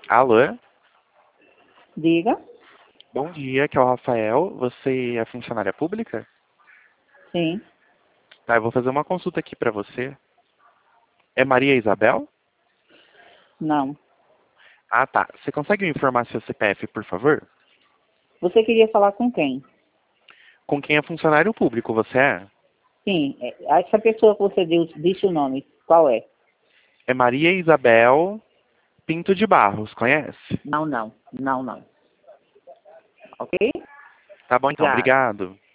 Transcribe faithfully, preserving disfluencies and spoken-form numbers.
Alô? Diga. Bom dia, aqui é o Rafael. Você é funcionária pública? Sim. Tá, eu vou fazer uma consulta aqui pra você. É Maria Isabel? Não. Ah, tá. Você consegue me informar seu C P F, por favor? Você queria falar com quem? Com quem é funcionário público, você é? Sim. é, Essa pessoa que você deu, disse o nome. Qual é? É Maria Isabel Pinto de Barros, conhece? Não, não. Não, não. Ok? Tá bom então, Obrigado. obrigado.